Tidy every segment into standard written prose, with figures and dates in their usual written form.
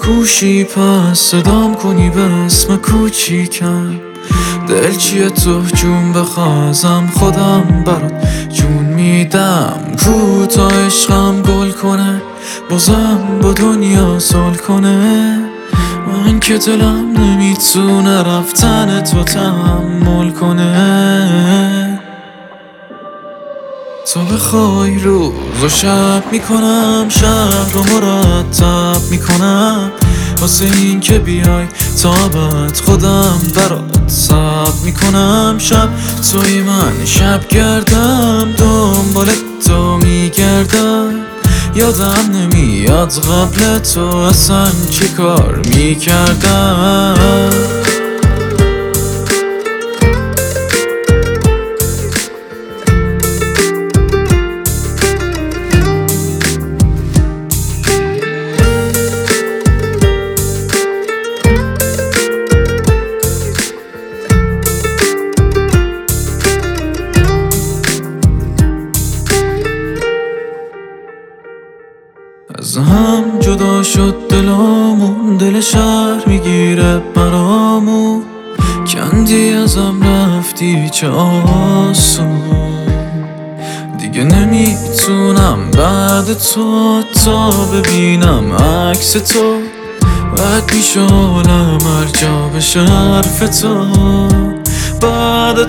کوشی پس صدام کنی به اسم کوچیکم. دل چیه تو جون بخوازم خودم برات جون میدم. کو تا عشقم گل کنه بازم با دنیا سال کنه. من که دلم نمیتونه رفتن تو تحمل کنه. تو بخوای روز و شب میکنم، شهر رو مرتب میکنم. واسه این که بیای تابت خودم برات صبر میکنم. شب توی من شب گردم دنبال تو میگردم. یادم نمیاد قبل تو اصلا چی کار میکردم. از هم جدا شد دلامون، دل شهر میگیره برامون. کندی ازم رفتی چه آسون. دیگه نمیتونم بعد تو تا ببینم عکس تو. بد میشه عالم هر جا بشه حرف تو بعد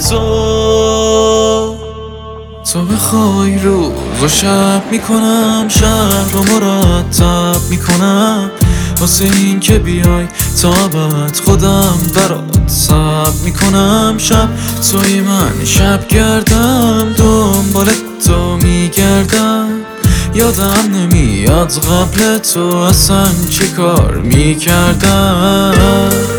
تو بخوای روز و شب میکنم، شهر رو مرتب میکنم. واسه این که بیای تابت خودم برات صبر میکنم. شب توی من شب گردم دنبال تو میگردم. یادم نمیاد قبل تو اصلا چی کار میکردم.